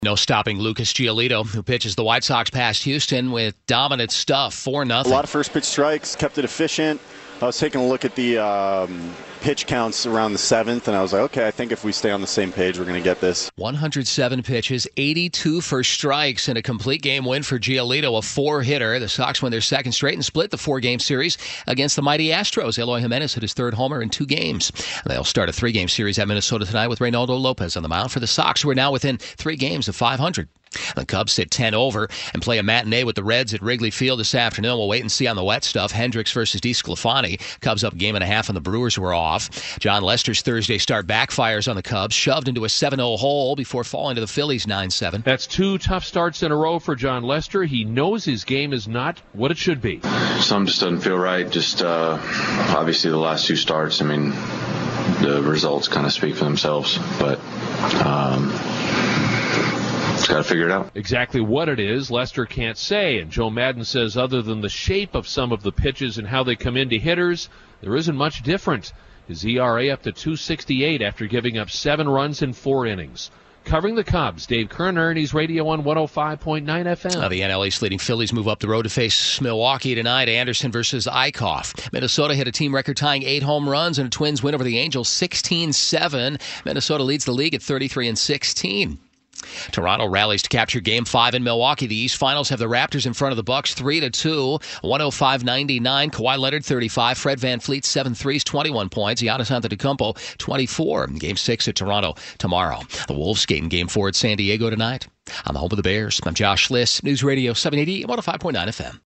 No stopping Lucas Giolito, who pitches the White Sox past Houston with dominant stuff, 4-0. A lot of first pitch strikes, kept it efficient. I was taking a look at the pitch counts around the 7th, and I was like, okay, I think if we stay on the same page, we're going to get this. 107 pitches, 82 for strikes, and a complete game win for Giolito, a 4-hitter. The Sox win their second straight and split the 4-game series against the mighty Astros. Eloy Jimenez hit his third homer in 2 games. They'll start a 3-game series at Minnesota tonight with Reynaldo Lopez on the mound for the Sox, who are now within 3 games of 500. The Cubs sit 10 over and play a matinee with the Reds at Wrigley Field this afternoon. We'll wait and see on the wet stuff. Hendricks versus DeSclafani. Cubs up 1.5 and the Brewers were off. John Lester's Thursday start backfires on the Cubs, shoved into a 7-0 hole before falling to the Phillies 9-7. That's 2 tough starts in a row for John Lester. He knows his game is not what it should be. Some just doesn't feel right. Just obviously the last 2 starts, I mean, the results kind of speak for themselves. But just got to figure it out. Exactly what it is, Lester can't say. And Joe Maddon says other than the shape of some of the pitches and how they come into hitters, there isn't much different. His ERA up to 2.68 after giving up 7 runs in 4 innings. Covering the Cubs, Dave Kerner, Ernie's Radio on 105.9 FM. The NL East leading Phillies move up the road to face Milwaukee tonight. Anderson versus Eichhoff. Minnesota hit a team record-tying 8 home runs and a Twins win over the Angels 16-7. Minnesota leads the league at 33-16. Toronto rallies to capture Game 5 in Milwaukee. The East Finals have the Raptors in front of the Bucks 3-2, 105-99. Kawhi Leonard 35, Fred VanVleet 7 threes, 21 points. Giannis Antetokounmpo 24. Game 6 at Toronto tomorrow. The Wolves skate in Game 4 at San Diego tonight. On the home of the Bears, I'm Josh Liss, News Radio 780, 105.9 FM.